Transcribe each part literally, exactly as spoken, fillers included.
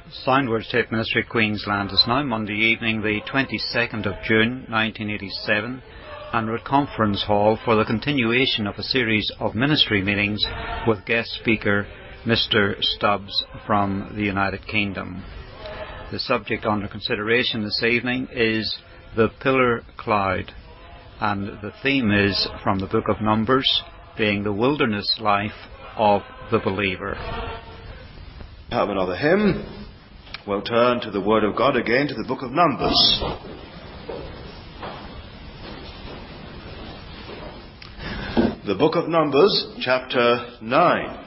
Soundwords Tape Ministry, Queensland. It's now Monday evening, the twenty-second of June nineteen eighty-seven, and we're at Conference Hall for the continuation of a series of ministry meetings with guest speaker Mister Stubbs from the United Kingdom. The subject under consideration this evening is the pillar cloud, and the theme is from the book of Numbers, being the wilderness life of the believer. Have another hymn. We'll turn to the Word of God again, to the book of Numbers. The book of Numbers, chapter nine.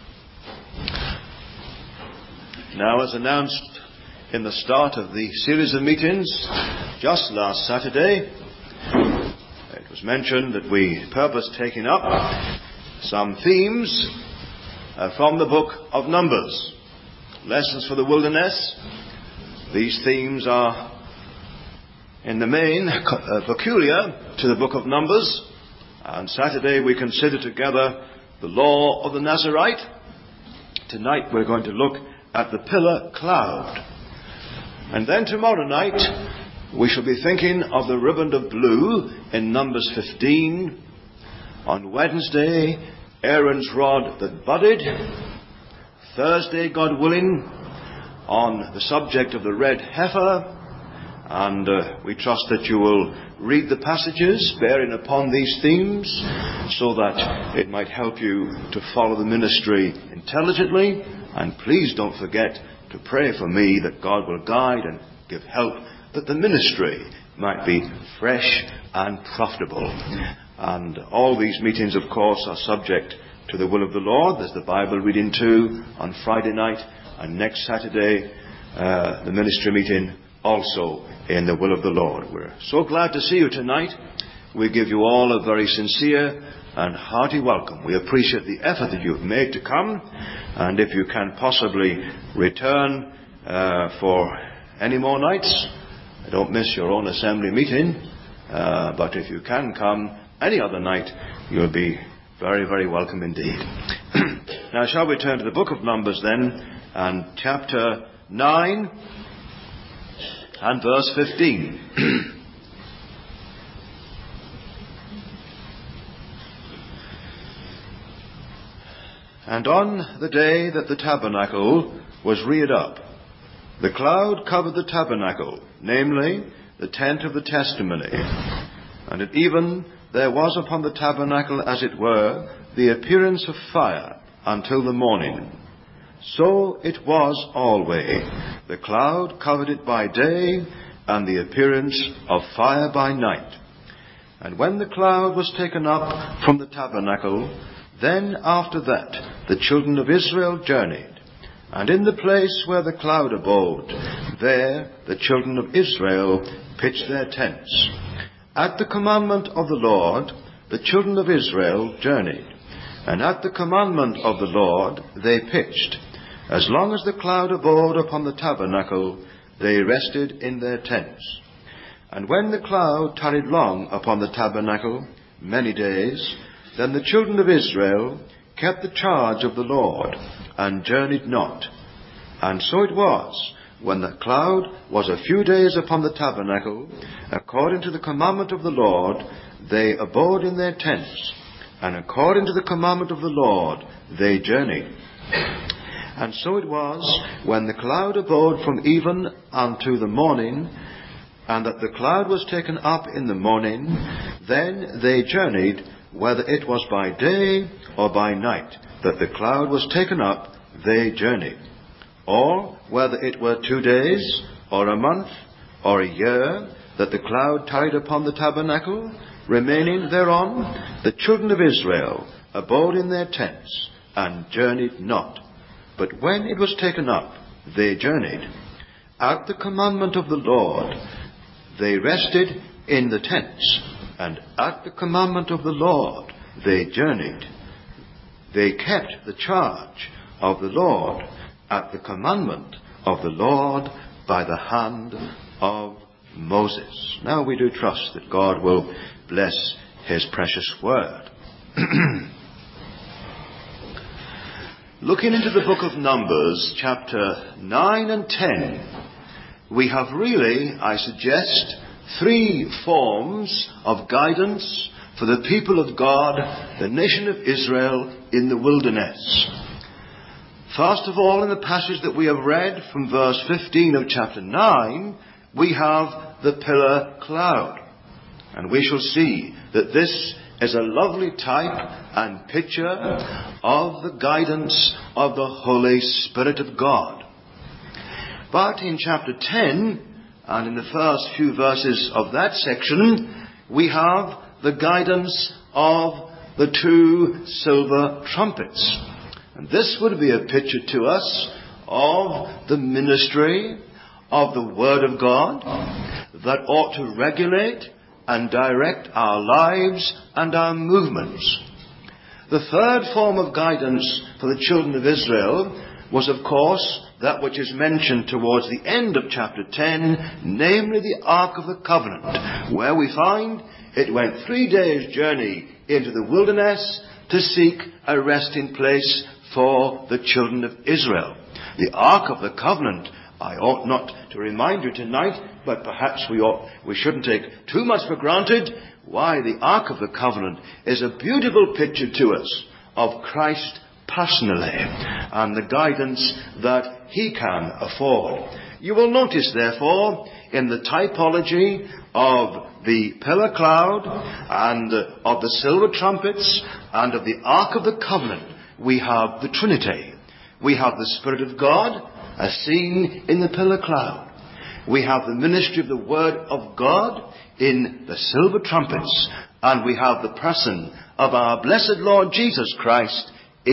Now, as announced in the start of the series of meetings just last Saturday, it was mentioned that we purpose taking up some themes uh, from the book of Numbers. Lessons for the wilderness. These themes are in the main uh, peculiar to the book of Numbers. On Saturday we considered together the law of the Nazarite. Tonight we're going to look at the pillar cloud. And then tomorrow night we shall be thinking of the riband of blue in Numbers fifteen. On Wednesday, Aaron's rod that budded. Thursday, God willing, on the subject of the red heifer, and uh, we trust that you will read the passages bearing upon these themes so that it might help you to follow the ministry intelligently. And please don't forget to pray for me that God will guide and give help, that the ministry might be fresh and profitable. And all these meetings, of course, are subject to the will of the Lord. There's the Bible reading too on Friday night, and next Saturday uh, the ministry meeting also in the will of the Lord. We're so glad to see you tonight. We give you all a very sincere and hearty welcome. We appreciate the effort that you've made to come, and if you can possibly return uh, for any more nights, don't miss your own assembly meeting, uh, but if you can come any other night, you'll be very, very welcome indeed. Now, shall we turn to the book of Numbers then, and chapter nine and verse fifteen. And on the day that the tabernacle was reared up, the cloud covered the tabernacle, namely the tent of the testimony, and at even there was upon the tabernacle, as it were, the appearance of fire until the morning. So it was always. The cloud covered it by day, and the appearance of fire by night. And when the cloud was taken up from the tabernacle, then after that the children of Israel journeyed. And in the place where the cloud abode, there the children of Israel pitched their tents. At the commandment of the Lord, the children of Israel journeyed, and at the commandment of the Lord they pitched. As long as the cloud abode upon the tabernacle, they rested in their tents. And when the cloud tarried long upon the tabernacle, many days, then the children of Israel kept the charge of the Lord, and journeyed not. And so it was, when the cloud was a few days upon the tabernacle, according to the commandment of the Lord, they abode in their tents, and according to the commandment of the Lord, they journeyed. And so it was, when the cloud abode from even unto the morning, and that the cloud was taken up in the morning, then they journeyed, whether it was by day or by night, that the cloud was taken up, they journeyed. Or whether it were two days, or a month, or a year, that the cloud tarried upon the tabernacle, remaining thereon, the children of Israel abode in their tents, and journeyed not. But when it was taken up, they journeyed. At the commandment of the Lord, they rested in the tents, and at the commandment of the Lord, they journeyed. They kept the charge of the Lord, at the commandment of the Lord, by the hand of Moses. Now we do trust that God will bless His precious word. Looking into the book of Numbers, chapter nine and ten, we have really, I suggest, three forms of guidance for the people of God, the nation of Israel, in the wilderness. First of all, in the passage that we have read from verse fifteen of chapter nine, we have the pillar cloud. And we shall see that this is a lovely type and picture of the guidance of the Holy Spirit of God. But in chapter ten, and in the first few verses of that section, we have the guidance of the two silver trumpets. And this would be a picture to us of the ministry of the Word of God that ought to regulate and direct our lives and our movements. The third form of guidance for the children of Israel was, of course, that which is mentioned towards the end of chapter ten, namely the Ark of the Covenant, where we find it went three days' journey into the wilderness to seek a resting place for the children of Israel. The Ark of the Covenant, I ought not to remind you tonight, but perhaps we ought, we shouldn't take too much for granted. Why, the Ark of the Covenant is a beautiful picture to us of Christ personally and the guidance that he can afford. You will notice, therefore, in the typology of the pillar cloud and of the silver trumpets and of the Ark of the Covenant, we have the Trinity. We have the Spirit of God as seen in the pillar cloud. We have the ministry of the Word of God in the silver trumpets. And we have the person of our blessed Lord Jesus Christ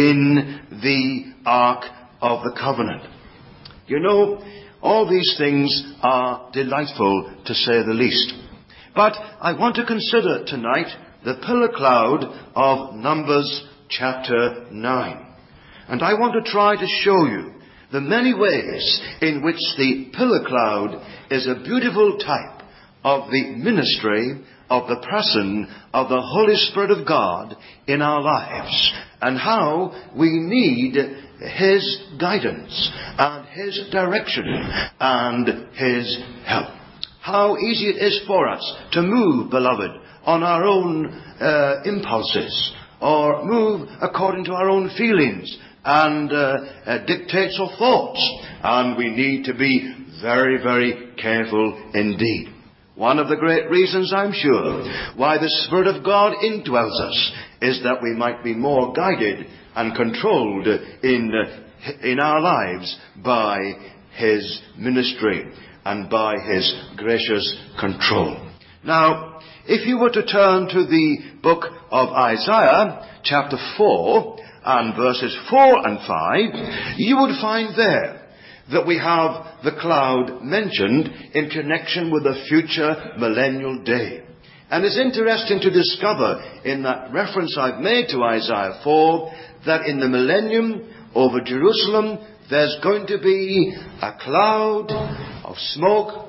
in the Ark of the Covenant. You know, all these things are delightful, to say the least. But I want to consider tonight the pillar cloud of Numbers chapter nine. And I want to try to show you the many ways in which the pillar cloud is a beautiful type of the ministry of the person of the Holy Spirit of God in our lives, and how we need his guidance and his direction and his help. How easy it is for us to move, beloved, on our own uh, impulses, or move according to our own feelings and uh, uh, dictates or thoughts. And we need to be very, very careful indeed. One of the great reasons, I'm sure, why the Spirit of God indwells us is that we might be more guided and controlled in, uh, in our lives by his ministry and by his gracious control. Now, if you were to turn to the book of Isaiah, chapter four, and verses four and five, you would find there that we have the cloud mentioned in connection with the future millennial day. And it's interesting to discover in that reference I've made to Isaiah four that in the millennium over Jerusalem there's going to be a cloud of smoke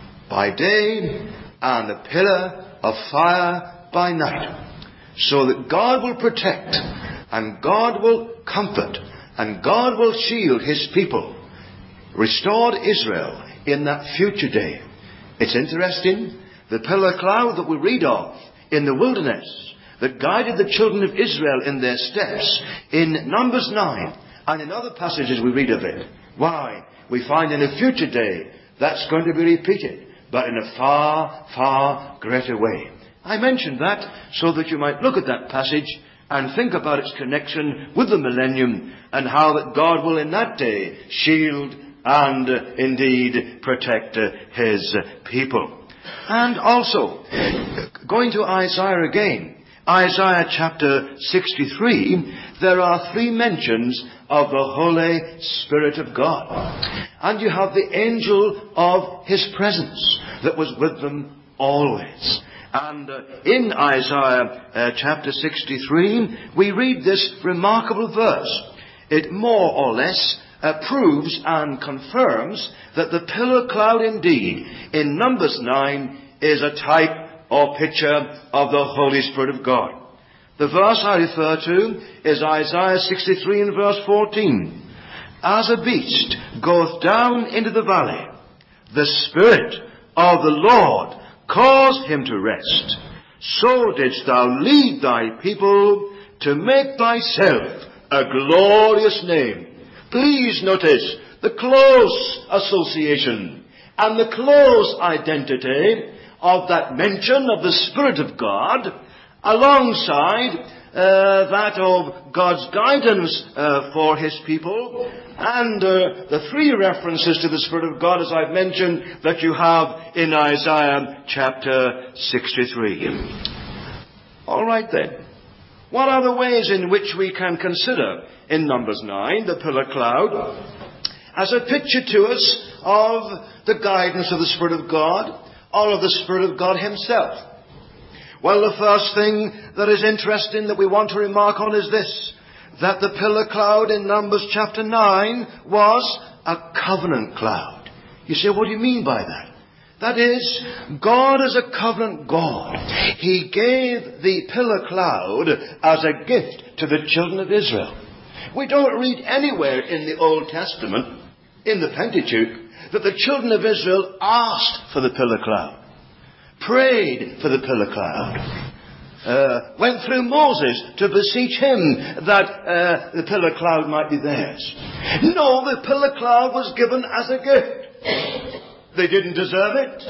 by day and a pillar of fire by night. So that God will protect and God will comfort and God will shield his people, restored Israel in that future day. It's interesting, the pillar cloud that we read of in the wilderness that guided the children of Israel in their steps in Numbers nine and in other passages we read of it. Why? We find in a future day that's going to be repeated, but in a far, far greater way. I mentioned that so that you might look at that passage and think about its connection with the millennium and how that God will in that day shield and uh, indeed protect uh, his uh, people. And also, going to Isaiah again, Isaiah chapter sixty-three, there are three mentions of the Holy Spirit of God. And you have the angel of his presence that was with them always. And uh, in Isaiah uh, chapter sixty-three, we read this remarkable verse. It more or less uh, proves and confirms that the pillar cloud indeed in Numbers nine is a type or picture of the Holy Spirit of God. The verse I refer to is Isaiah sixty-three and verse fourteen. As a beast goeth down into the valley, the Spirit of the Lord caused him to rest. So didst thou lead thy people to make thyself a glorious name. Please notice the close association and the close identity of that mention of the Spirit of God alongside uh, that of God's guidance uh, for his people, and uh, the three references to the Spirit of God, as I've mentioned, that you have in Isaiah chapter sixty-three. All right then. What are the ways in which we can consider in Numbers nine the pillar cloud as a picture to us of the guidance of the Spirit of God, or of the Spirit of God himself? Well, the first thing that is interesting that we want to remark on is this, that the pillar cloud in Numbers chapter nine was a covenant cloud. You say, what do you mean by that? That is, God is a covenant God. He gave the pillar cloud as a gift to the children of Israel. We don't read anywhere in the Old Testament, in the Pentateuch, that the children of Israel asked for the pillar cloud, prayed for the pillar cloud, uh, went through Moses to beseech him that uh, the pillar cloud might be theirs. No, the pillar cloud was given as a gift. They didn't deserve it.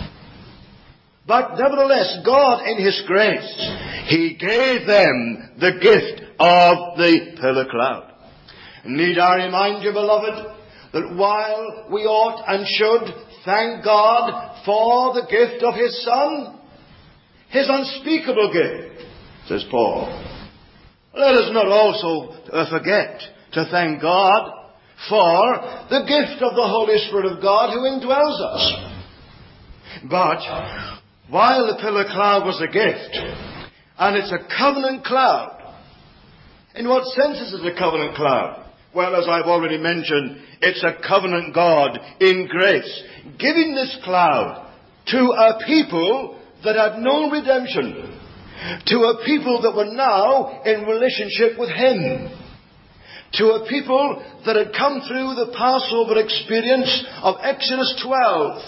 But nevertheless, God in his grace, he gave them the gift of the pillar cloud. Need I remind you, beloved, that while we ought and should thank God for the gift of his Son, his unspeakable gift, says Paul, let us not also uh, forget to thank God for the gift of the Holy Spirit of God who indwells us. But while the pillar cloud was a gift, and it's a covenant cloud, in what sense is it a covenant cloud? Well, as I've already mentioned, it's a covenant God in grace, giving this cloud to a people that had no redemption, to a people that were now in relationship with him, to a people that had come through the Passover experience of Exodus twelve.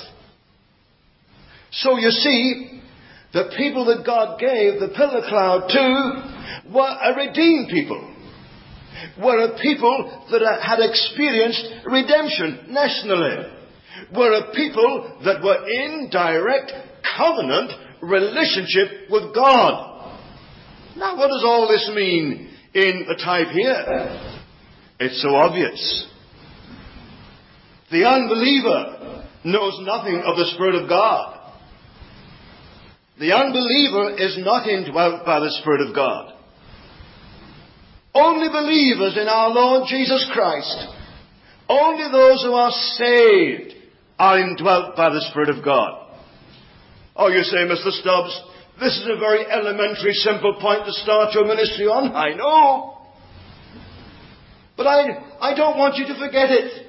So you see, the people that God gave the pillar cloud to were a redeemed people, were a people that had experienced redemption nationally, were a people that were in direct covenant relationship with God. Now, what does all this mean in the type here? It's so obvious. The unbeliever knows nothing of the Spirit of God. The unbeliever is not indwelt by the Spirit of God. Only believers in our Lord Jesus Christ, only those who are saved, are indwelt by the Spirit of God. Oh, you say, Mister Stubbs, this is a very elementary, simple point to start your ministry on. I know. But I, I don't want you to forget it.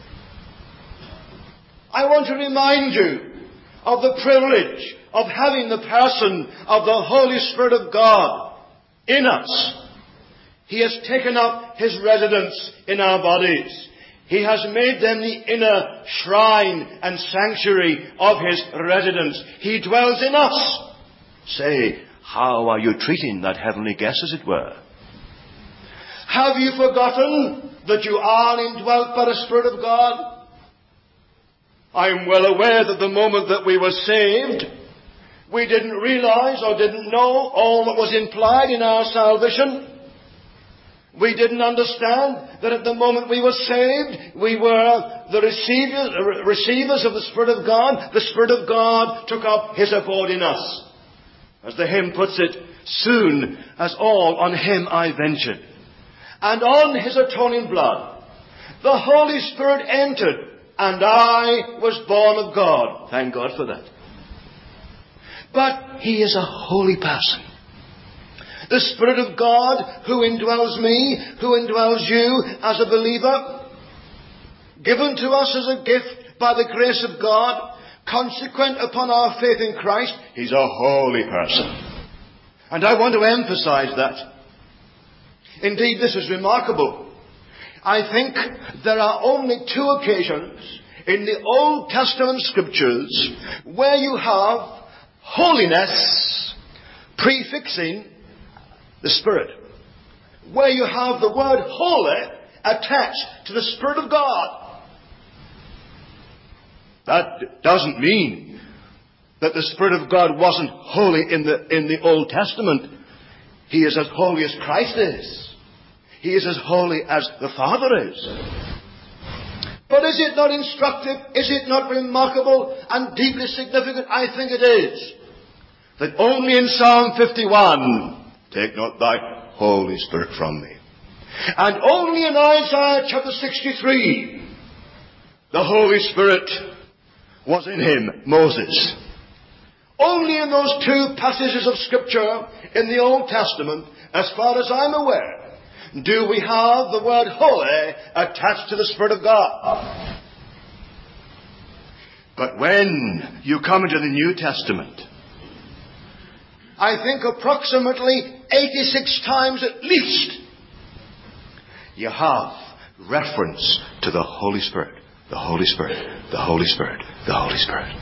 I want to remind you of the privilege of having the person of the Holy Spirit of God in us. He has taken up his residence in our bodies. He has made them the inner shrine and sanctuary of his residence. He dwells in us. Say, how are you treating that heavenly guest, as it were? Have you forgotten that you are indwelt by the Spirit of God? I am well aware that the moment that we were saved, we didn't realize or didn't know all that was implied in our salvation. We didn't understand that at the moment we were saved, we were the receivers, receivers of the Spirit of God. The Spirit of God took up his abode in us. As the hymn puts it, soon as all on him I ventured, and on his atoning blood, the Holy Spirit entered, and I was born of God. Thank God for that. But he is a holy person. The Spirit of God who indwells me, who indwells you as a believer, given to us as a gift by the grace of God, consequent upon our faith in Christ, he's a holy person. And I want to emphasize that. Indeed, this is remarkable. I think there are only two occasions in the Old Testament Scriptures where you have holiness prefixing the Spirit. Where you have the word holy attached to the Spirit of God. That doesn't mean that the Spirit of God wasn't holy in the, in the Old Testament. He is as holy as Christ is. He is as holy as the Father is. But is it not instructive? Is it not remarkable and deeply significant? I think it is. That only in Psalm fifty-one, take not thy Holy Spirit from me. And only in Isaiah chapter sixty-three, the Holy Spirit was in him, Moses. Only in those two passages of Scripture in the Old Testament, as far as I'm aware, do we have the word holy attached to the Spirit of God. But when you come into the New Testament, I think approximately eighty-six times at least, you have reference to the Holy Spirit, the Holy Spirit, the Holy Spirit, the Holy Spirit.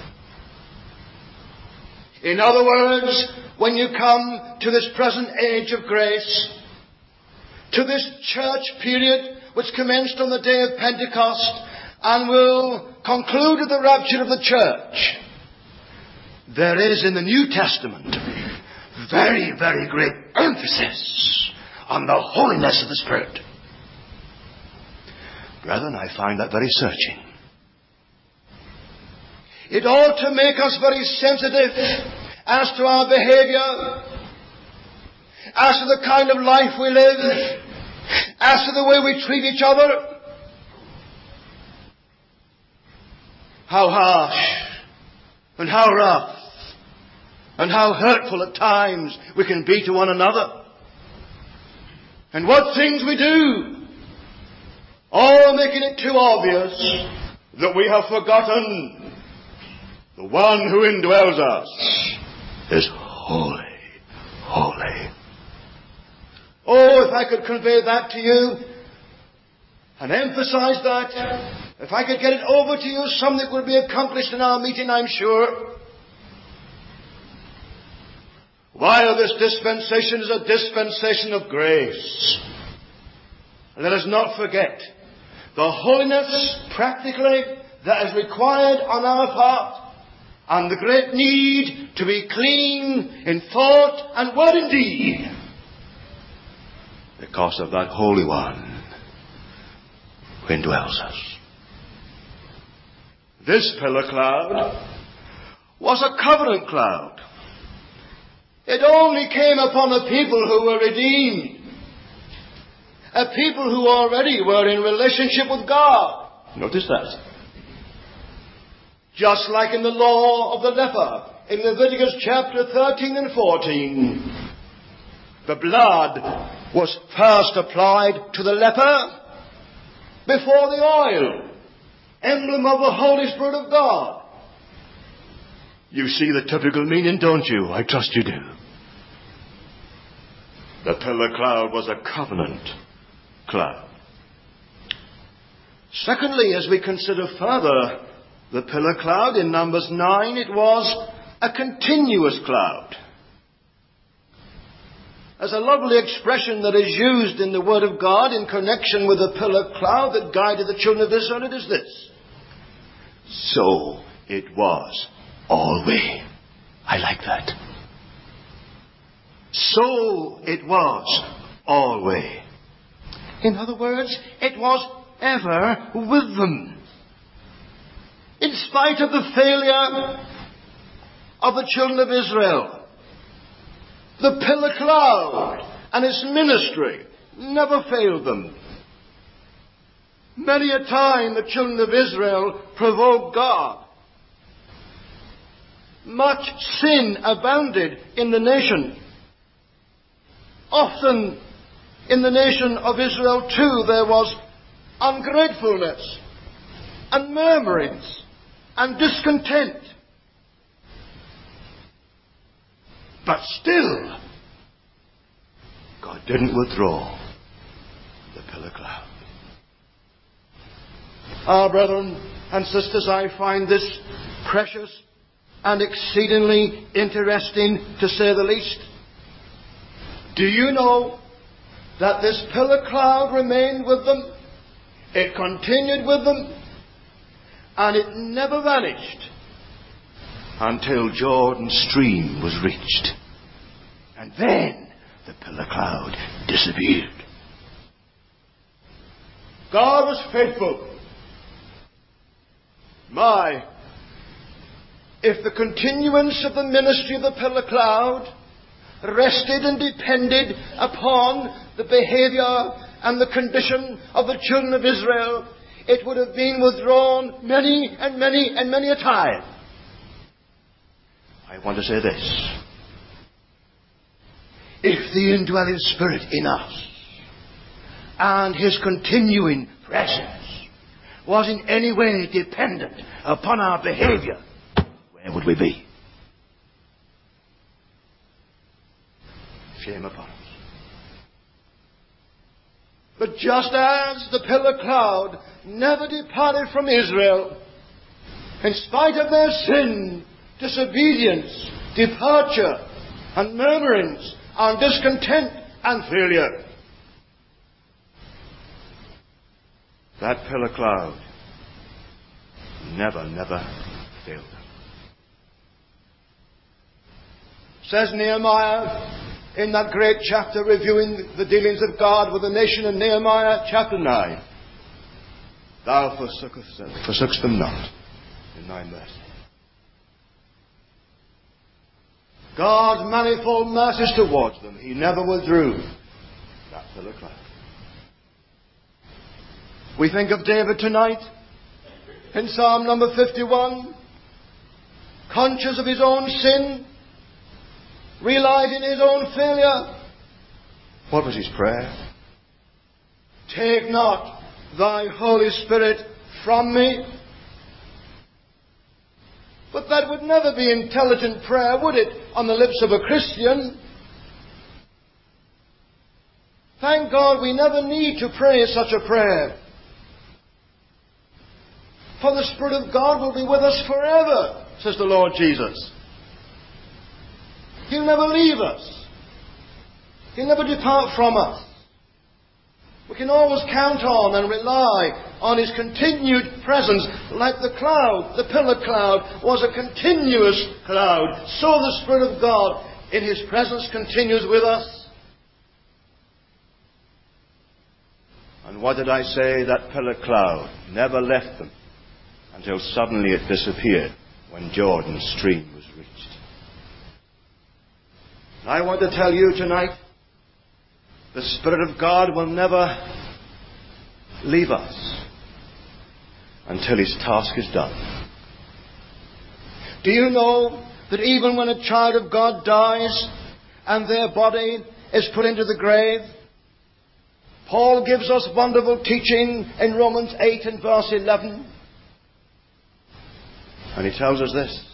In other words, when you come to this present age of grace, to this church period which commenced on the day of Pentecost and will conclude with the rapture of the church, there is in the New Testament very, very great emphasis on the holiness of the Spirit. Brethren, I find that very searching. It ought to make us very sensitive as to our behavior, as to the kind of life we live, as to the way we treat each other. How harsh and how rough and how hurtful at times we can be to one another. And what things we do, all making it too obvious that we have forgotten the one who indwells us is holy, holy. Oh, if I could convey that to you and emphasize that, if I could get it over to you, something would be accomplished in our meeting, I'm sure. While this dispensation is a dispensation of grace, let us not forget the holiness, practically, that is required on our part, and the great need to be clean in thought and word and deed, because of that Holy One who indwells us. This pillar cloud was a covenant cloud. It only came upon a people who were redeemed, a people who already were in relationship with God. Notice that. Just like in the law of the leper, in Leviticus chapter thirteen and fourteen, the blood was first applied to the leper before the oil, emblem of the Holy Spirit of God. You see the typical meaning, don't you? I trust you do. The pillar cloud was a covenant cloud. Secondly, as we consider further the pillar cloud in Numbers nine, it was a continuous cloud. There's a lovely expression that is used in the Word of God in connection with the pillar cloud that guided the children of Israel. It is this: so it was always. I like that. So it was always. In other words, it was ever with them. In spite of the failure of the children of Israel, the pillar cloud and its ministry never failed them. Many a time the children of Israel provoked God. Much sin abounded in the nation. Often in the nation of Israel too there was ungratefulness and murmurings and discontent. But still, God didn't withdraw the pillar cloud. Ah, brethren and sisters, I find this precious and exceedingly interesting, to say the least. Do you know that this pillar cloud remained with them? It continued with them, and it never vanished until Jordan's stream was reached. And then the pillar cloud disappeared. God was faithful. My, if the continuance of the ministry of the pillar cloud rested and depended upon the behavior and the condition of the children of Israel, it would have been withdrawn many and many and many a time. I want to say this. If the indwelling Spirit in us and His continuing presence was in any way dependent upon our behavior, where would we be? Shame upon us. But just as the pillar cloud never departed from Israel, in spite of their sin, disobedience, departure, and murmurings, and discontent and failure, that pillar cloud never, never failed them. Says Nehemiah in that great chapter reviewing the dealings of God with the nation in Nehemiah chapter nine, Thou forsookest them, forsookest them not in thy mercy. God's manifold mercies towards them, He never withdrew that pillar cloud. We think of David tonight in Psalm number fifty-one, conscious of his own sin, realizing his own failure. What was his prayer? Take not thy Holy Spirit from me. But that would never be intelligent prayer, would it, on the lips of a Christian? Thank God we never need to pray such a prayer. For the Spirit of God will be with us forever, says the Lord Jesus. He'll never leave us. He'll never depart from us. We can always count on and rely on His continued presence, like the cloud. The pillar cloud was a continuous cloud. So the Spirit of God in His presence continues with us. And what did I say? That pillar cloud never left them until suddenly it disappeared when Jordan's stream was reached. And I want to tell you tonight, the Spirit of God will never leave us until His task is done. Do you know that even when a child of God dies and their body is put into the grave, Paul gives us wonderful teaching in Romans eight and verse eleven. And he tells us this,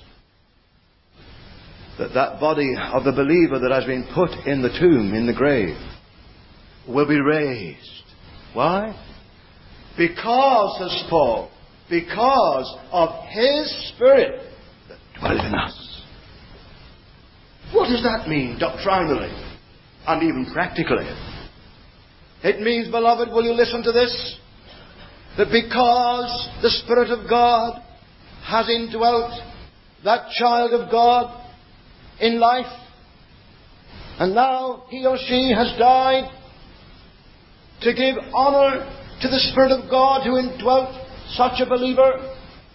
that that body of the believer that has been put in the tomb, in the grave, will be raised. Why? Because, says Paul, because of His Spirit that dwelleth in us. What does that mean doctrinally and even practically? It means, beloved, will you listen to this? That because the Spirit of God has indwelt that child of God in life, and now he or she has died, to give honour to the Spirit of God who indwelt such a believer,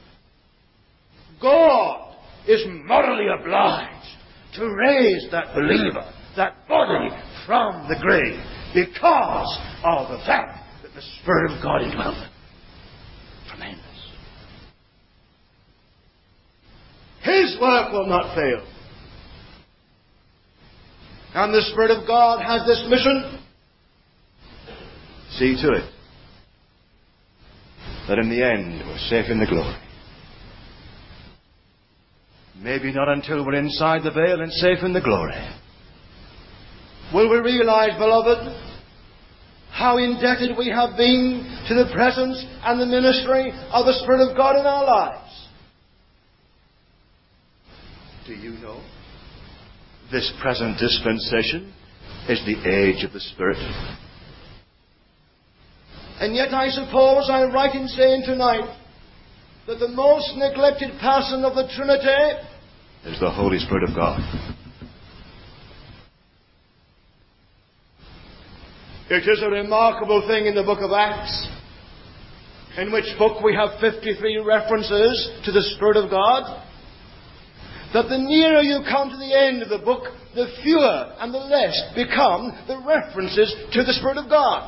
God is morally obliged to raise that believer, that body, from the grave because of the fact that the Spirit of God indwelt them. Tremendous. His work will not fail. And the Spirit of God has this mission. See to it that in the end we're safe in the glory. Maybe not until we're inside the veil and safe in the glory. will we realize, beloved, how indebted we have been to the presence and the ministry of the Spirit of God in our lives. Do you know? This present dispensation is the age of the Spirit. And yet I suppose I'm right in saying tonight that the most neglected person of the Trinity is the Holy Spirit of God. It is a remarkable thing in the book of Acts, in which book we have fifty-three references to the Spirit of God, that the nearer you come to the end of the book, the fewer and the less become the references to the Spirit of God.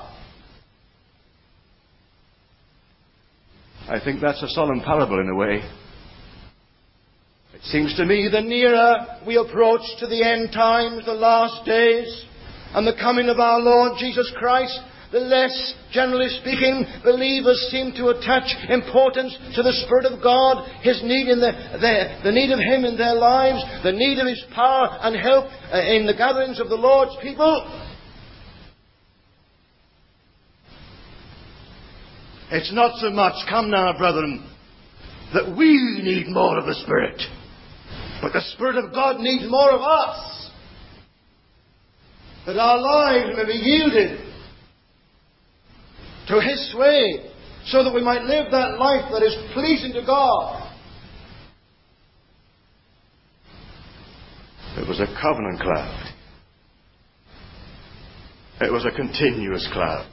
I think that's a solemn parable in a way. It seems to me the nearer we approach to the end times, the last days, and the coming of our Lord Jesus Christ, the less, generally speaking, believers seem to attach importance to the Spirit of God, His need in the, the, the need of Him in their lives, the need of His power and help uh, in the gatherings of the Lord's people. It's not so much, come now, brethren, that we need more of the Spirit, but the Spirit of God needs more of us, that our lives may be yielded to His sway, so that we might live that life that is pleasing to God. It was a covenant cloud. It was a continuous cloud.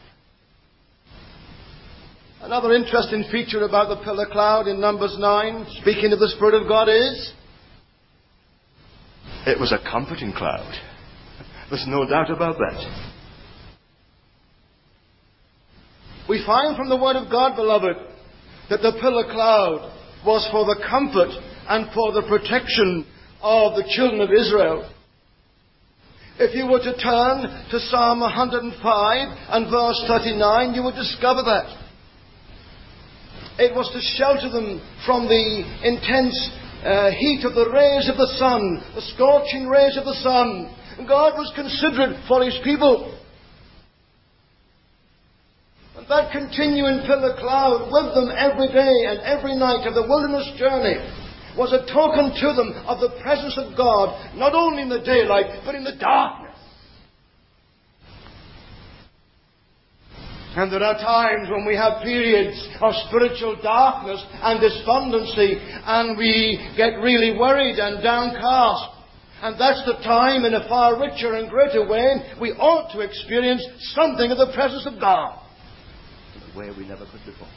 Another interesting feature about the pillar cloud in Numbers nine, speaking of the Spirit of God, is it was a comforting cloud. There's no doubt about that. We find from the Word of God, beloved, that the pillar cloud was for the comfort and for the protection of the children of Israel. If you were to turn to Psalm one hundred five and verse thirty-nine, you would discover that. It was to shelter them from the intense uh, heat of the rays of the sun, the scorching rays of the sun. God was considerate for His people. And that continuing pillar cloud with them every day and every night of the wilderness journey was a token to them of the presence of God, not only in the daylight, but in the darkness. And there are times when we have periods of spiritual darkness and despondency, and we get really worried and downcast. And that's the time, in a far richer and greater way, we ought to experience something of the presence of God in a way we never could before.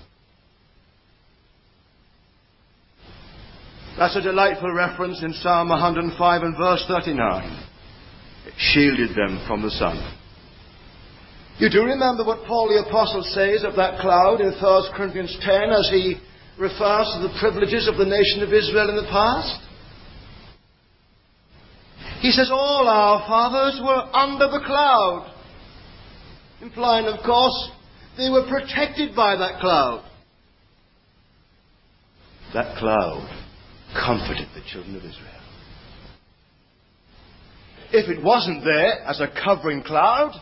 That's a delightful reference in Psalm one hundred five and verse thirty-nine. It shielded them from the sun. You do remember what Paul the Apostle says of that cloud in First Corinthians ten as he refers to the privileges of the nation of Israel in the past? He says, all our fathers were under the cloud. Implying, of course, they were protected by that cloud. That cloud comforted the children of Israel. If it wasn't there as a covering cloud,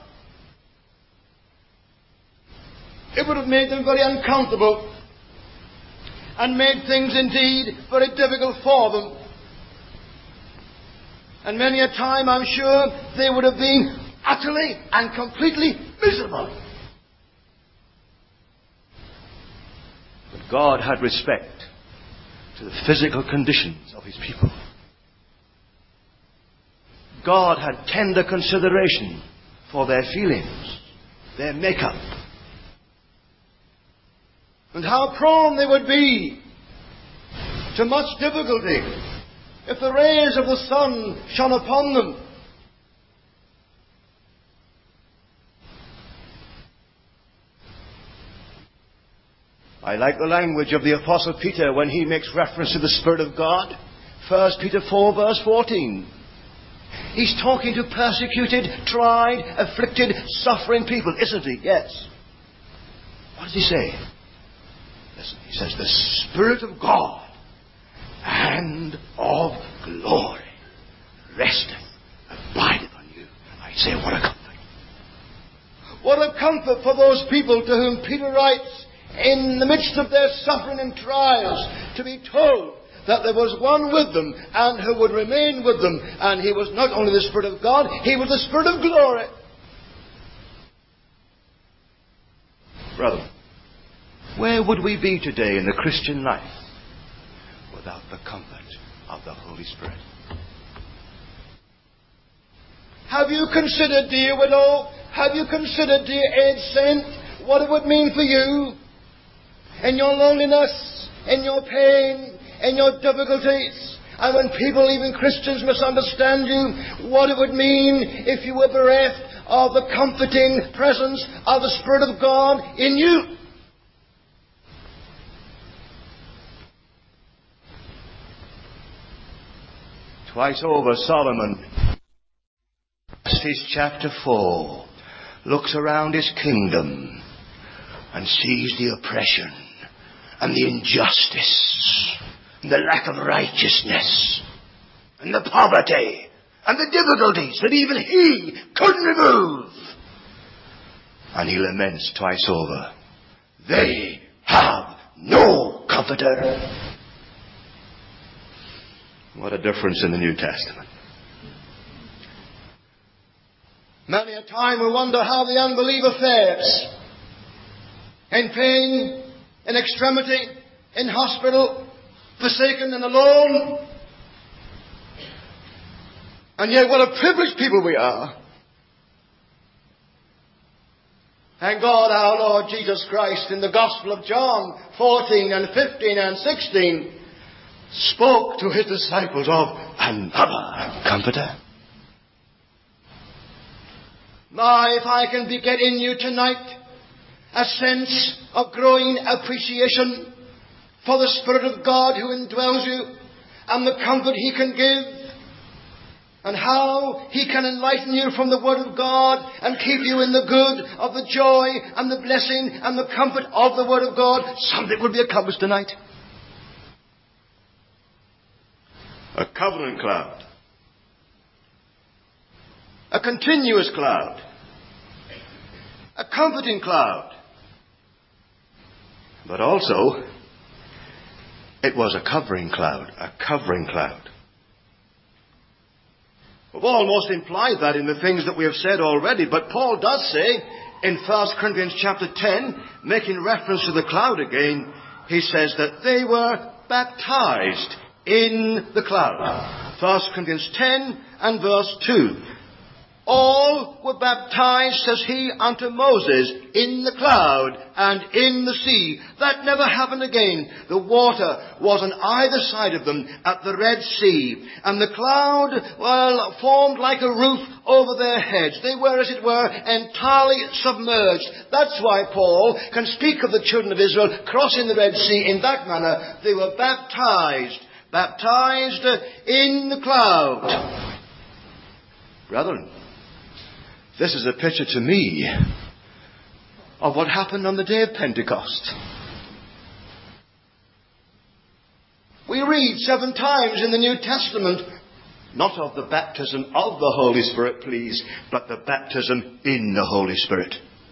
it would have made them very uncomfortable and made things indeed very difficult for them. And many a time, I'm sure, they would have been utterly and completely miserable. But God had respect to the physical conditions of His people. God had tender consideration for their feelings, their makeup, and how prone they would be to much difficulty if the rays of the sun shone upon them. I like the language of the Apostle Peter when he makes reference to the Spirit of God. First Peter four verse fourteen. He's talking to persecuted, tried, afflicted, suffering people, isn't he? Yes. What does he say? Listen, he says, the Spirit of God and of glory resteth, abideth on you. I say, what a of comfort for those people to whom Peter writes in the midst of their suffering and trials, to be told that there was one with them and who would remain with them. And he was not only the Spirit of God, he was the Spirit of glory. Brother, where would we be today in the Christian life without the comfort of the Holy Spirit? Have you considered, dear widow, have you considered, dear aged saint, what it would mean for you in your loneliness, in your pain, in your difficulties, and when people, even Christians, misunderstand you, what it would mean if you were bereft of the comforting presence of the Spirit of God in you? Twice over, Solomon, Ecclesiastes chapter four, looks around his kingdom and sees the oppression and the injustice and the lack of righteousness and the poverty and the difficulties that even he couldn't remove. And he laments twice over, they have no comforter. What a difference in the New Testament. Many a time we wonder how the unbeliever fares. In pain, in extremity, in hospital, forsaken and alone. And yet what a privileged people we are. Thank God our Lord Jesus Christ in the Gospel of John fourteen and fifteen and sixteen spoke to his disciples of another Comforter. My, if I can be get in you tonight a sense of growing appreciation for the Spirit of God who indwells you and the comfort He can give and how He can enlighten you from the Word of God and keep you in the good of the joy and the blessing and the comfort of the Word of God, something will be accomplished tonight. A covenant cloud. A continuous cloud. A comforting cloud. But also, it was a covering cloud. A covering cloud. We've almost implied that in the things that we have said already, but Paul does say in First Corinthians chapter ten, making reference to the cloud again, he says that they were baptized in the cloud. First Corinthians ten and verse two. All were baptized, says he, unto Moses in the cloud and in the sea. That never happened again. The water was on either side of them at the Red Sea. And the cloud, well, formed like a roof over their heads. They were, as it were, entirely submerged. That's why Paul can speak of the children of Israel crossing the Red Sea in that manner. They were baptized. Baptized in the cloud. Brethren, this is a picture to me of what happened on the day of Pentecost. We read seven times in the New Testament, not of the baptism of the Holy Spirit, please, but the baptism in the Holy Spirit.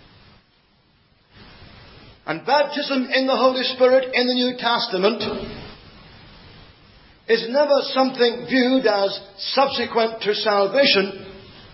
And baptism in the Holy Spirit in the New Testament is never something viewed as subsequent to salvation.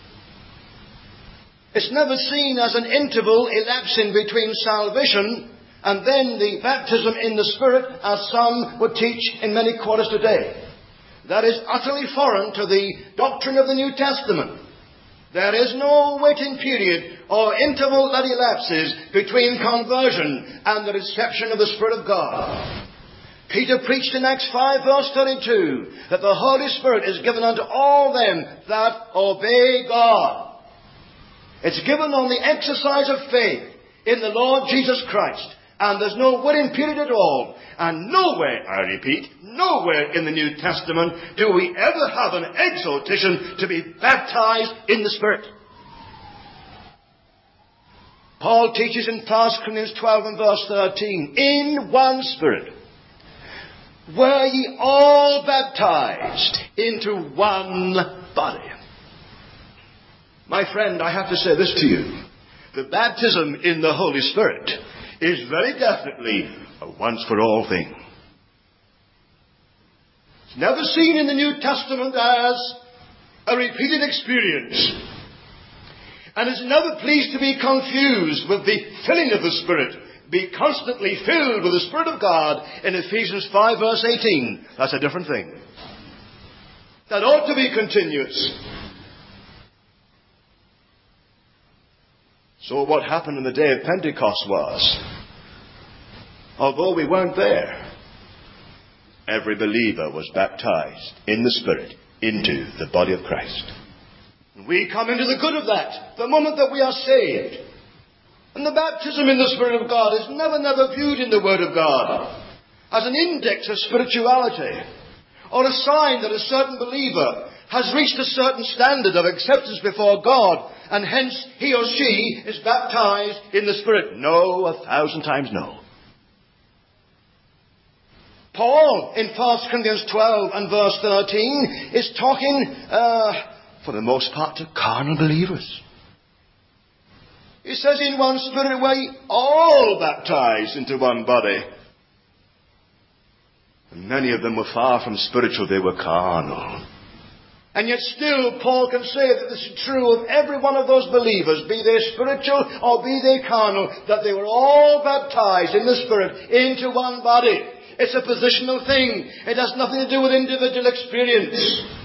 It's never seen as an interval elapsing between salvation and then the baptism in the Spirit, as some would teach in many quarters today. That is utterly foreign to the doctrine of the New Testament. There is no waiting period or interval that elapses between conversion and the reception of the Spirit of God. Peter preached in Acts five verse thirty-two that the Holy Spirit is given unto all them that obey God. It's given on the exercise of faith in the Lord Jesus Christ. And there's no waiting period at all. And nowhere, I repeat, nowhere in the New Testament do we ever have an exhortation to be baptized in the Spirit. Paul teaches in First Corinthians twelve and verse thirteen, in one Spirit were ye all baptized into one body. My friend, I have to say this to you. the baptism in the Holy Spirit is very definitely a once-for-all thing. It's never seen in the New Testament as a repeated experience. And is never pleased to be confused with the filling of the Spirit. Be constantly filled with the Spirit of God in Ephesians five verse eighteen. That's a different thing. That ought to be continuous. So what happened on the day of Pentecost was, although we weren't there, every believer was baptized in the Spirit into the body of Christ. We come into the good of that the moment that we are saved. And the baptism in the Spirit of God is never, never viewed in the Word of God as an index of spirituality or a sign that a certain believer has reached a certain standard of acceptance before God and hence he or she is baptized in the Spirit. No, a thousand times no. Paul, in First Corinthians twelve and verse thirteen, is talking, uh, for the most part, to carnal believers. He says, in one Spirit we all baptized into one body. And many of them were far from spiritual, they were carnal. And yet still Paul can say that this is true of every one of those believers, be they spiritual or be they carnal, that they were all baptized in the Spirit into one body. It's a positional thing. It has nothing to do with individual experience.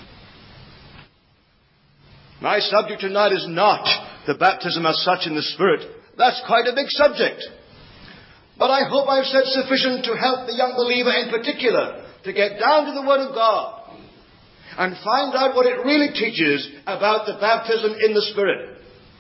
My subject tonight is not the baptism as such in the Spirit. That's quite a big subject. But I hope I've said sufficient to help the young believer in particular to get down to the Word of God and find out what it really teaches about the baptism in the Spirit.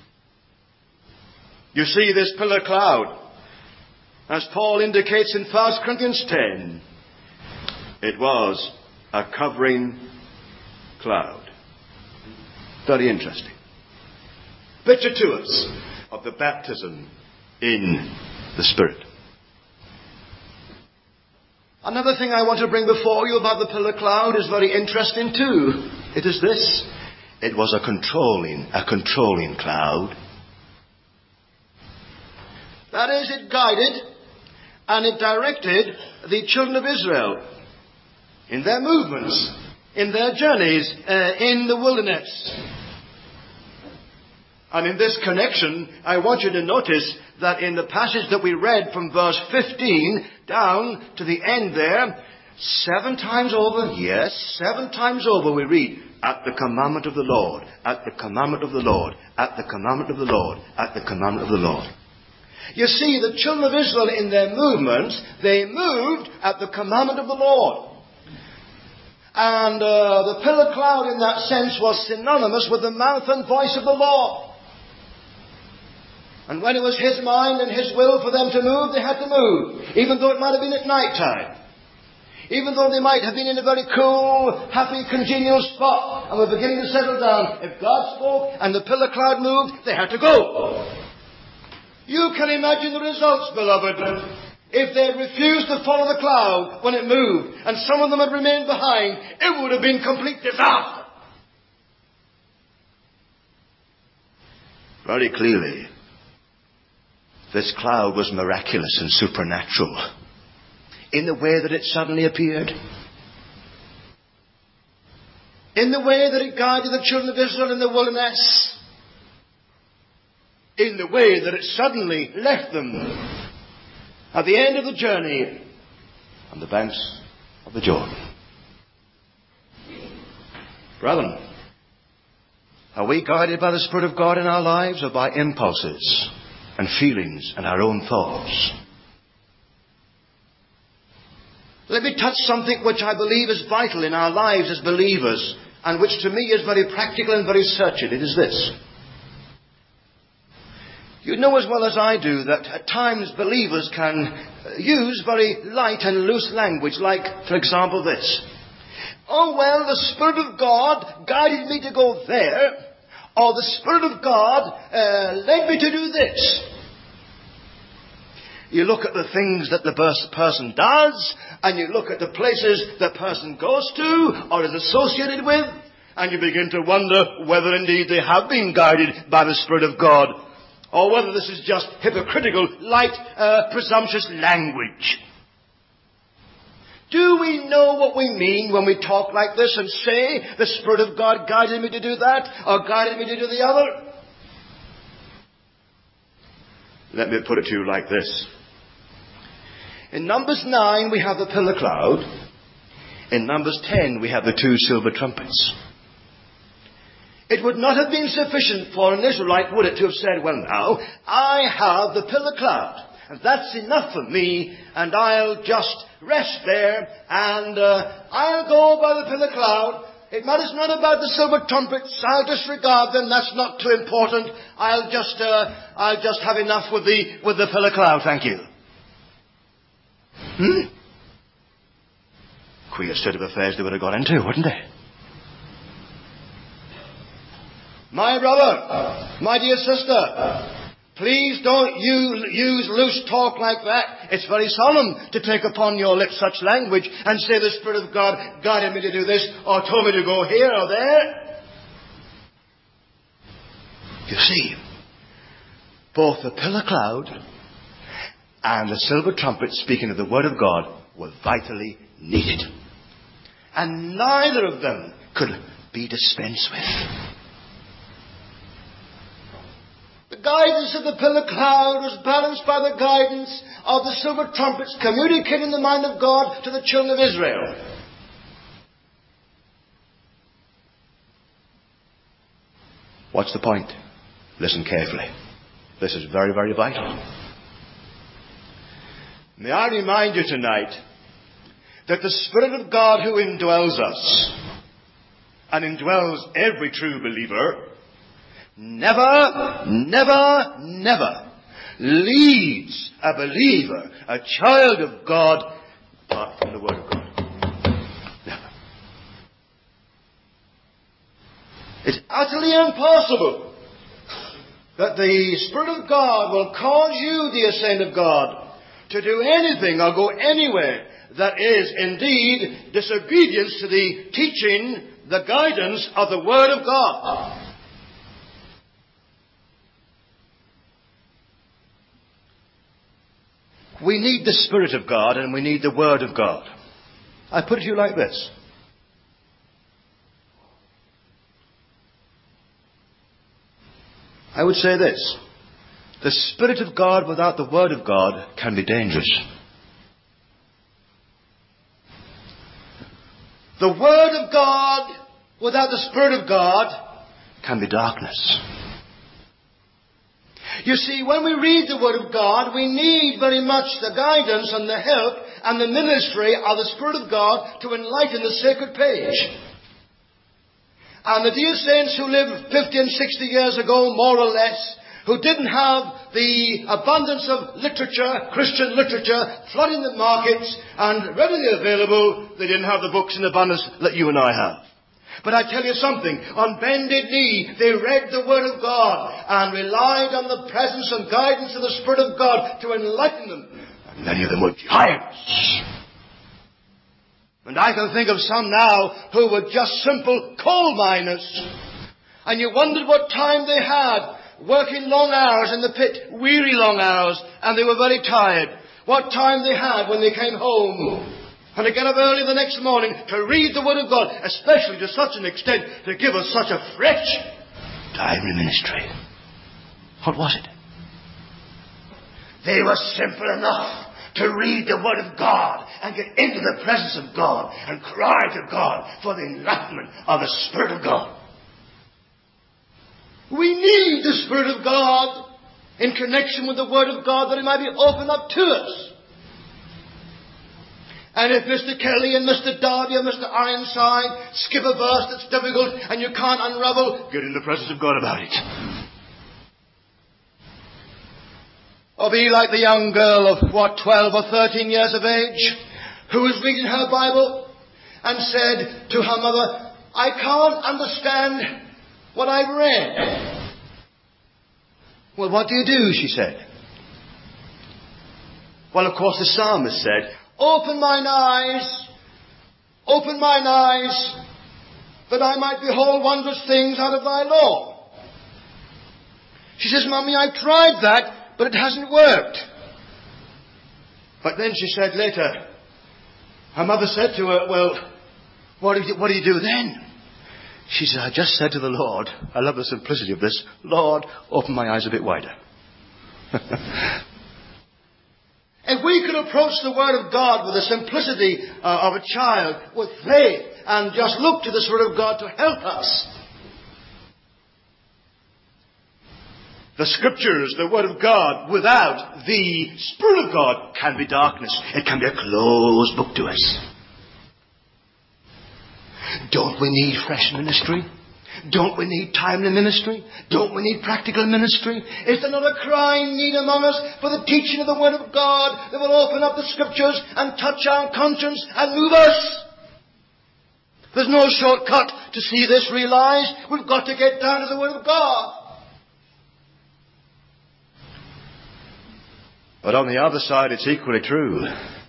You see this pillar cloud, as Paul indicates in First Corinthians ten, it was a covering cloud. Very interesting. Picture to us of the baptism in the Spirit. Another thing I want to bring before you about the pillar cloud is very interesting too. It is this. It was a controlling, a controlling cloud. That is, it guided and it directed the children of Israel in their movements, in their journeys uh, in the wilderness. And in this connection, I want you to notice that in the passage that we read from verse fifteen down to the end there, seven times over, yes, seven times over we read, at the commandment of the Lord, at the commandment of the Lord, at the commandment of the Lord, at the commandment of the Lord. You see, the children of Israel in their movements, they moved at the commandment of the Lord. And uh, the pillar cloud in that sense was synonymous with the mouth and voice of the Lord. And when it was His mind and His will for them to move, they had to move. Even though it might have been at night time. Even though they might have been in a very cool, happy, congenial spot and were beginning to settle down. If God spoke and the pillar cloud moved, they had to go. You can imagine the results, beloved. If they had refused to follow the cloud when it moved, and some of them had remained behind, it would have been complete disaster. Very clearly, this cloud was miraculous and supernatural in the way that it suddenly appeared. In the way that it guided the children of Israel in the wilderness. In the way that it suddenly left them at the end of the journey on the banks of the Jordan. Brethren, are we guided by the Spirit of God in our lives or by impulses and feelings and our own thoughts? Let me touch something which I believe is vital in our lives as believers and which to me is very practical and very searching. It is this. You know as well as I do that at times believers can use very light and loose language, like, for example, this. Oh, well, the Spirit of God guided me to go there, or the Spirit of God uh, led me to do this. You look at the things that the person does, and you look at the places the person goes to, or is associated with, and you begin to wonder whether indeed they have been guided by the Spirit of God. or whether this is just hypocritical, light, uh, presumptuous language. Do we know what we mean when we talk like this and say, the Spirit of God guided me to do that, or guided me to do the other? Let me put it to you like this. In Numbers nine, we have the pillar cloud. In Numbers ten, we have the two silver trumpets. It would not have been sufficient for an Israelite, would it, to have said, well now, I have the pillar cloud, and that's enough for me, and I'll just rest there, and uh, I'll go by the pillar cloud. It matters not about the silver trumpets. I'll disregard them. That's not too important. I'll just, uh, I'll just have enough with the with the pillar cloud. Thank you. Hmm. Queer state of affairs they would have got into, wouldn't they? My brother, my dear sister, please don't you use loose talk like that. It's very solemn to take upon your lips such language and say the Spirit of God guided me to do this or told me to go here or there. You see, both the pillar cloud and the silver trumpet, speaking of the Word of God, were vitally needed. And neither of them could be dispensed with. The guidance of the pillar cloud was balanced by the guidance of the silver trumpets, communicating the mind of God to the children of Israel. What's the point? Listen carefully. This is very, very vital. May I remind you tonight that the Spirit of God who indwells us and indwells every true believer never, never, never leads a believer, a child of God, apart from the Word of God. Never. It's utterly impossible that the Spirit of God will cause you, dear saint of God, to do anything or go anywhere that is indeed disobedience to the teaching, the guidance of the Word of God. We need the Spirit of God and we need the Word of God. I put it to you like this. I would say this. The Spirit of God without the Word of God can be dangerous. The Word of God without the Spirit of God can be darkness. You see, when we read the Word of God, we need very much the guidance and the help and the ministry of the Spirit of God to enlighten the sacred page. And the dear saints who lived fifty and sixty years ago, more or less, who didn't have the abundance of literature, Christian literature, flooding the markets and readily available, they didn't have the books in abundance that you and I have. But I tell you something, on bended knee, they read the Word of God and relied on the presence and guidance of the Spirit of God to enlighten them. And many of them were giants. And I can think of some now who were just simple coal miners. And you wondered what time they had, working long hours in the pit, weary long hours, and they were very tired. What time they had when they came home. And to get up early the next morning to read the Word of God, especially to such an extent to give us such a fresh, timely ministry. What was it? They were simple enough to read the Word of God and get into the presence of God and cry to God for the enlightenment of the Spirit of God. We need the Spirit of God in connection with the Word of God that it might be opened up to us. And if Mister Kelly and Mister Darby and Mister Ironside skip a verse that's difficult and you can't unravel, get in the presence of God about it. Or be like the young girl of, what, twelve or thirteen years of age, who was reading her Bible and said to her mother, I can't understand what I've read. Well, what do you do, she said. Well, of course, the psalmist said, Open mine eyes, open mine eyes, that I might behold wondrous things out of thy law. She says, Mummy, I've tried that, but it hasn't worked. But then she said later, her mother said to her, well, what do you, what do, you do then? She said, I just said to the Lord, I love the simplicity of this, Lord, open my eyes a bit wider. If we could approach the Word of God with the simplicity uh, of a child, with faith, and just look to the Spirit of God to help us, the Scriptures, the Word of God, without the Spirit of God, can be darkness. It can be a closed book to us. Don't we need fresh ministry? Don't we need timely ministry? Don't we need practical ministry? Is there not a crying need among us for the teaching of the Word of God that will open up the Scriptures and touch our conscience and move us? There's no shortcut to see this realized. We've got to get down to the Word of God. But on the other side, it's equally true.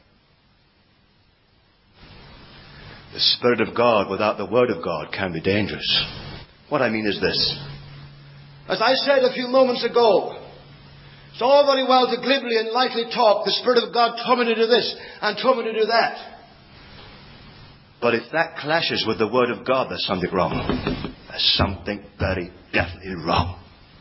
The Spirit of God without the Word of God can be dangerous. What I mean is this. As I said a few moments ago, it's all very well to glibly and lightly talk. The Spirit of God told me to do this and told me to do that. But if that clashes with the Word of God, there's something wrong. There's something very definitely wrong.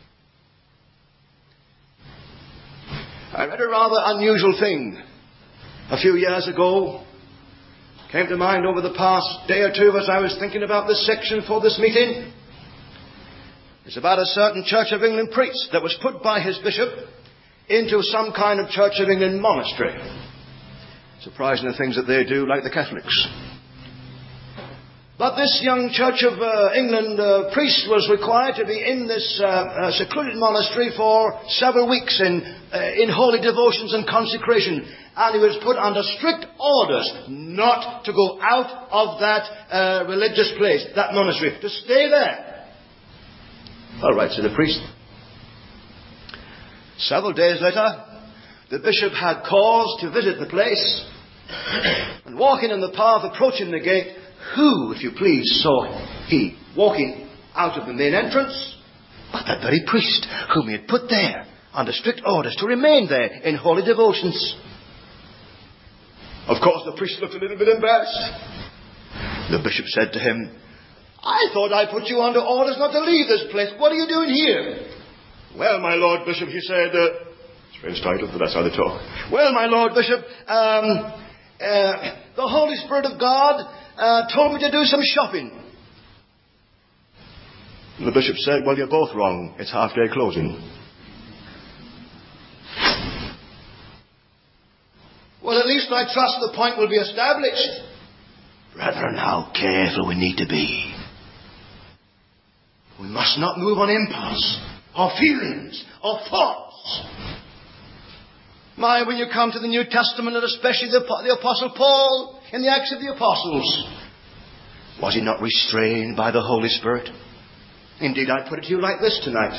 I read a rather unusual thing a few years ago. Came to mind over the past day or two as I was thinking about this section for this meeting. It's about a certain Church of England priest that was put by his bishop into some kind of Church of England monastery. Surprising the things that they do, like the Catholics. But this young Church of uh, England uh, priest was required to be in this uh, uh, secluded monastery for several weeks in, uh, in holy devotions and consecration. And he was put under strict orders not to go out of that uh, religious place, that monastery, to stay there. All right, said the priest. Several days later, the bishop had cause to visit the place. And walking in the path approaching the gate, who, if you please, saw he walking out of the main entrance? But that very priest whom he had put there under strict orders to remain there in holy devotions. Of course, the priest looked a little bit embarrassed. The bishop said to him, I thought I put you under orders not to leave this place. What are you doing here? Well, my Lord Bishop, he said, uh, strange title, but that's how they talk. Well, my Lord Bishop, um, uh, the Holy Spirit of God uh, told me to do some shopping. The bishop said, well, you're both wrong. It's half-day closing. Well, at least I trust the point will be established. Brethren, how careful we need to be. We must not move on impulse, or feelings, or thoughts. My, when you come to the New Testament, and especially the, the Apostle Paul, in the Acts of the Apostles, was he not restrained by the Holy Spirit? Indeed, I put it to you like this tonight.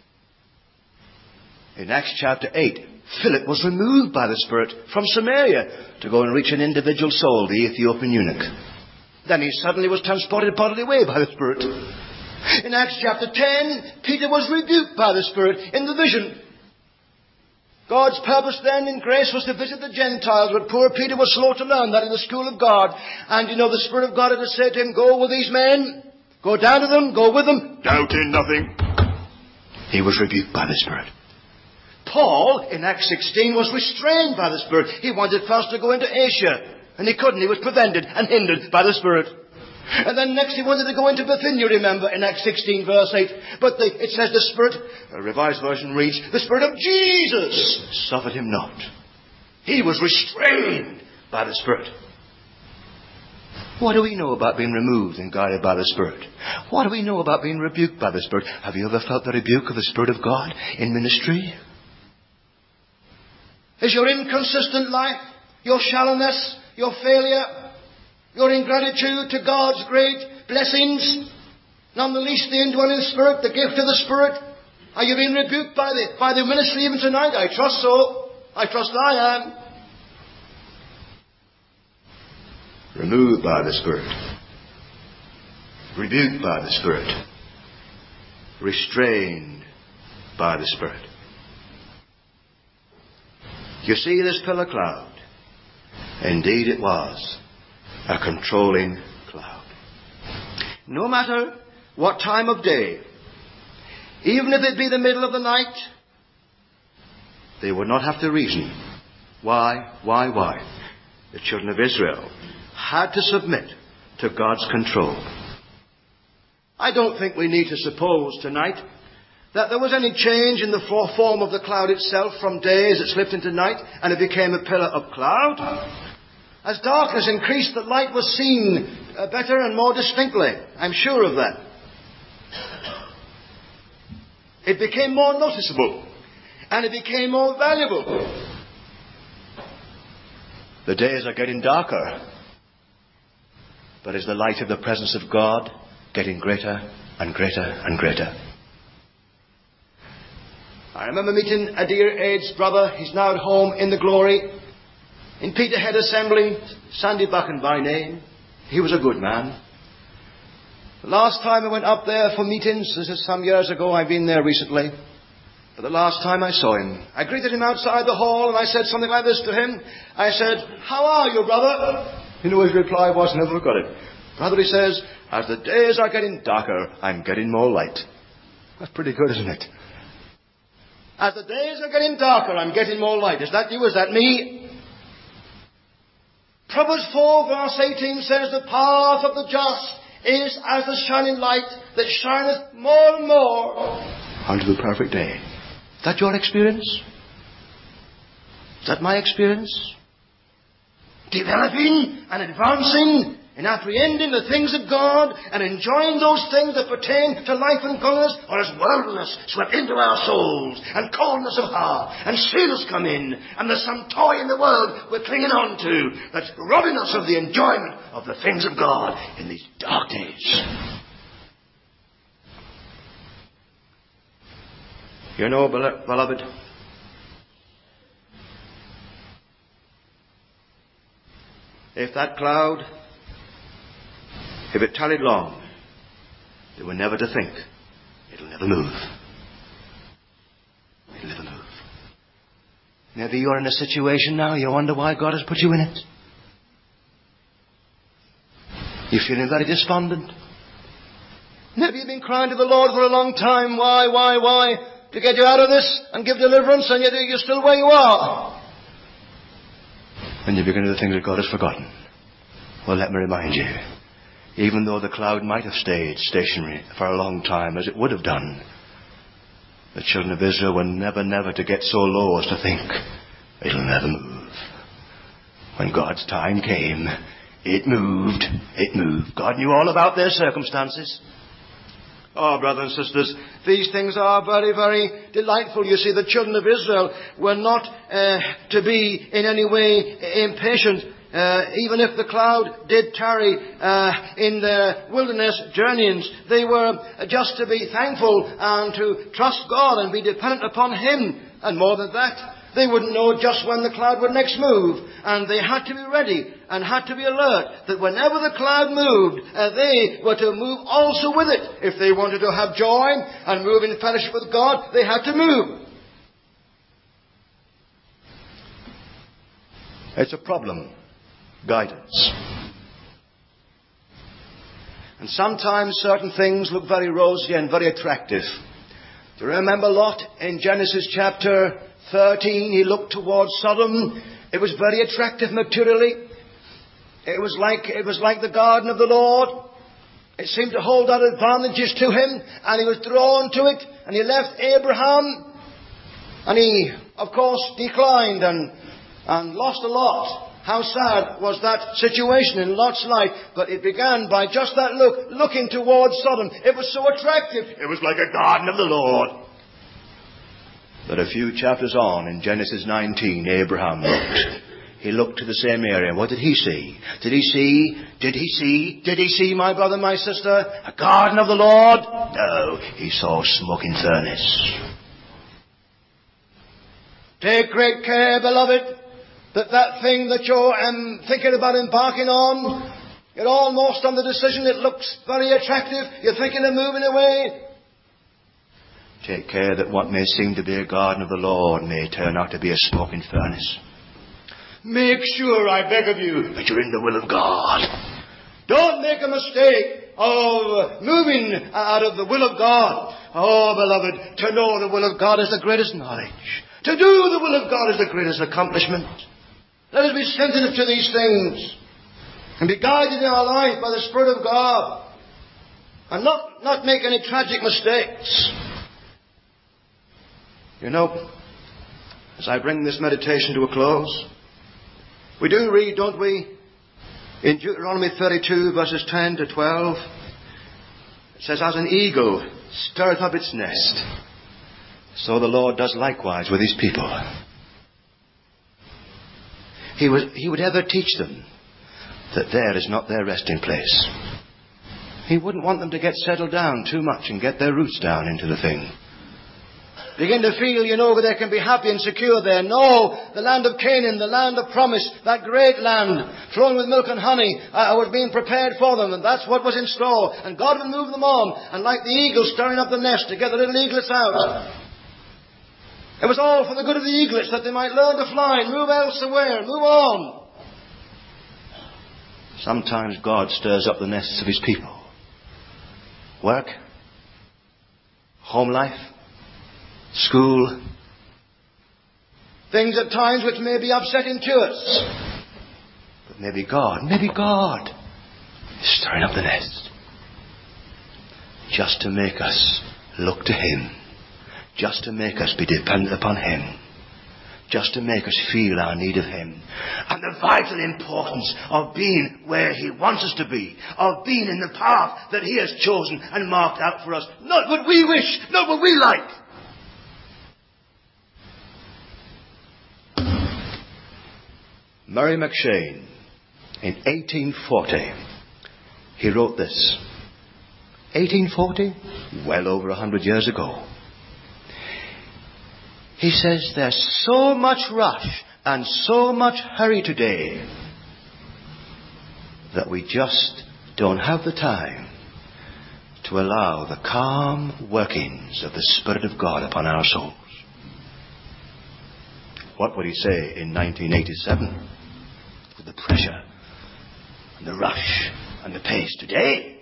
In Acts chapter eight, Philip was removed by the Spirit from Samaria to go and reach an individual soul, the Ethiopian eunuch. Then he suddenly was transported bodily away by the Spirit. In Acts chapter ten, Peter was rebuked by the Spirit in the vision. God's purpose then in grace was to visit the Gentiles, but poor Peter was slow to learn that in the school of God. And you know, the Spirit of God had said to him, go with these men, go down to them, go with them, doubting nothing. He was rebuked by the Spirit. Paul, in Acts sixteen, was restrained by the Spirit. He wanted first to go into Asia, and he couldn't. He was prevented and hindered by the Spirit. And then next he wanted to go into Bithynia, remember, in Acts sixteen, verse eight. But the, it says the Spirit, a Revised Version reads, the Spirit of Jesus suffered him not. He was restrained by the Spirit. What do we know about being removed and guided by the Spirit? What do we know about being rebuked by the Spirit? Have you ever felt the rebuke of the Spirit of God in ministry? Is your inconsistent life, your shallowness, your failure, your ingratitude to God's great blessings, none the least the indwelling Spirit, the gift of the Spirit? Are you being rebuked by the, by the ministry even tonight? I trust so. I trust I am. Removed by the Spirit. Rebuked by the Spirit. Restrained by the Spirit. You see this pillar cloud? Indeed it was a controlling cloud. No matter what time of day, even if it be the middle of the night, they would not have to reason. Why, why, why? The children of Israel had to submit to God's control. I don't think we need to suppose tonight that there was any change in the form of the cloud itself from day as it slipped into night and it became a pillar of cloud. As darkness increased, the light was seen uh, better and more distinctly. I'm sure of that. It became more noticeable and it became more valuable. The days are getting darker, but is the light of the presence of God getting greater and greater and greater? I remember meeting a dear aged brother. He's now at home in the glory in Peterhead Assembly, Sandy Buchan by name. He was a good man. The last time I went up there for meetings, this is some years ago, I've been there recently, but the last time I saw him, I greeted him outside the hall and I said something like this to him. I said, "How are you, brother?" You know his reply was, never forgot it. "Brother," he says, "as the days are getting darker, I'm getting more light." That's pretty good, isn't it? As the days are getting darker, I'm getting more light. Is that you? Is that me? Proverbs four verse eighteen says, "The path of the just is as the shining light that shineth more and more unto the perfect day." Is that your experience? Is that my experience? Developing and advancing and apprehending the things of God and enjoying those things that pertain to life and godliness, or as worldliness swept into our souls and coldness of heart and sinners come in and there's some toy in the world we're clinging on to that's robbing us of the enjoyment of the things of God in these dark days. You know, beloved, if that cloud, if it tarried long, they were never to think, it'll never move. It'll never move. Maybe you're in a situation now, you wonder why God has put you in it. You're feeling very despondent. Maybe you've been crying to the Lord for a long time, why, why, why, to get you out of this and give deliverance, and yet you're still where you are. And you begin to think that God has forgotten. Well, let me remind you, even though the cloud might have stayed stationary for a long time, as it would have done, the children of Israel were never, never to get so low as to think, it'll never move. When God's time came, it moved, it moved. God knew all about their circumstances. Oh, brothers and sisters, these things are very, very delightful. You see, the children of Israel were not uh, to be in any way impatient. Uh, even if the cloud did tarry uh, in their wilderness journeyings, they were just to be thankful and to trust God and be dependent upon Him. And more than that, they wouldn't know just when the cloud would next move. And they had to be ready and had to be alert that whenever the cloud moved, uh, they were to move also with it. If they wanted to have joy and move in fellowship with God, they had to move. It's a problem. Guidance. And sometimes certain things look very rosy and very attractive. Do you remember Lot in Genesis chapter thirteen? He looked towards Sodom. It was very attractive materially. It was like, it was like the garden of the Lord. It seemed to hold out advantages to him, and he was drawn to it, and he left Abraham, and he, of course, declined and, and lost a lot. How sad was that situation in Lot's life? But it began by just that look, looking towards Sodom. It was so attractive. It was like a garden of the Lord. But a few chapters on, in Genesis nineteen, Abraham looked. He looked to the same area. What did he see? Did he see? Did he see? Did he see, my brother, my sister, a garden of the Lord? No, he saw a smoking furnace. Take great care, beloved, that that thing that you're um, thinking about embarking on, you're almost on the decision, it looks very attractive, you're thinking of moving away. Take care that what may seem to be a garden of the Lord may turn out to be a smoking furnace. Make sure, I beg of you, that you're in the will of God. Don't make a mistake of moving out of the will of God. Oh, beloved, to know the will of God is the greatest knowledge. To do the will of God is the greatest accomplishment. Let us be sensitive to these things and be guided in our life by the Spirit of God and not, not make any tragic mistakes. You know, as I bring this meditation to a close, we do read, don't we, in Deuteronomy thirty-two, verses ten to twelve, it says, as an eagle stirreth up its nest, so the Lord does likewise with his people. He would, he would ever teach them that there is not their resting place. He wouldn't want them to get settled down too much and get their roots down into the thing. Begin to feel, you know, that they can be happy and secure there. No, the land of Canaan, the land of promise, that great land, flowing with milk and honey, uh, was being prepared for them, and that's what was in store. And God will move them on, and like the eagle stirring up the nest to get the little eaglets out. It was all for the good of the eaglets, that they might learn to fly and move elsewhere, move on. Sometimes God stirs up the nests of his people. Work, home life, school, things at times which may be upsetting to us. But maybe God, maybe God is stirring up the nest just to make us look to him, just to make us be dependent upon him, just to make us feel our need of him, and the vital importance of being where he wants us to be, of being in the path that he has chosen and marked out for us. Not what we wish, not what we like. Murray McCheyne, in eighteen forty, he wrote this. eighteen forty? Well over a hundred years ago. He says, there's so much rush and so much hurry today that we just don't have the time to allow the calm workings of the Spirit of God upon our souls. What would he say in nineteen eighty-seven? With the pressure and the rush and the pace today?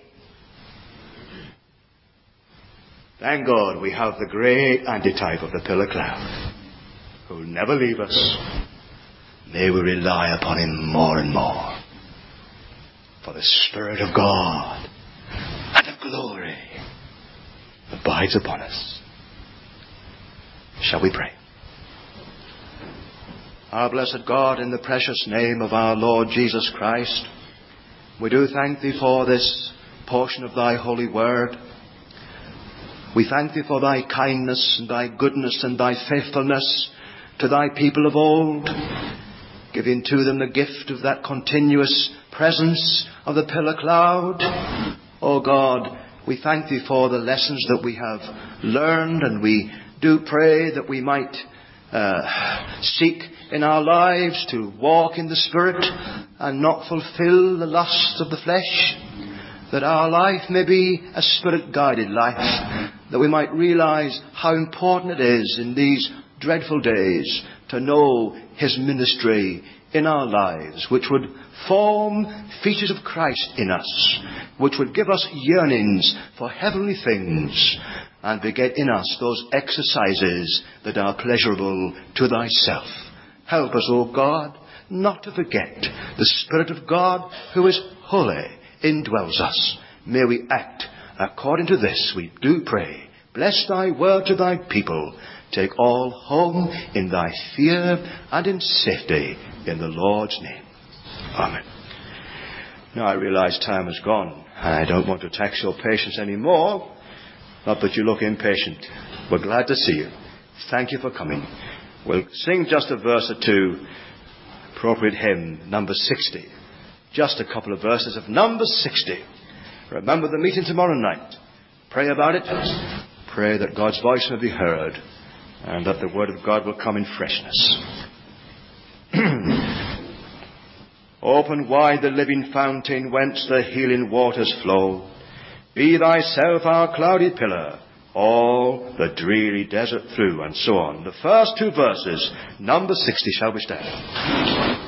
Thank God we have the great antitype of the pillar cloud, who will never leave us. May we rely upon him more and more. For the Spirit of God and of glory abides upon us. Shall we pray? Our blessed God, in the precious name of our Lord Jesus Christ, we do thank thee for this portion of thy holy word. We thank thee for thy kindness and thy goodness and thy faithfulness to thy people of old, giving to them the gift of that continuous presence of the pillar cloud. O God, we thank thee for the lessons that we have learned, and we do pray that we might uh, seek in our lives to walk in the Spirit and not fulfill the lusts of the flesh, that our life may be a Spirit-guided life, that we might realize how important it is in these dreadful days to know his ministry in our lives, which would form features of Christ in us, which would give us yearnings for heavenly things, and beget in us those exercises that are pleasurable to thyself. Help us, O God, not to forget the Spirit of God, who is holy, indwells us. May we act according to this, we do pray. Bless thy word to thy people. Take all home in thy fear and in safety, in the Lord's name. Amen. Now I realize time has gone, and I don't want to tax your patience anymore. Not that you look impatient. We're glad to see you. Thank you for coming. We'll sing just a verse or two, appropriate hymn, number sixty. Just a couple of verses of number sixty. Remember the meeting tomorrow night. Pray about it. Pray that God's voice may be heard, and that the word of God will come in freshness. Open wide the living fountain whence the healing waters flow. Be thyself our cloudy pillar, all the dreary desert through, and so on. The first two verses, number sixty, shall we stand?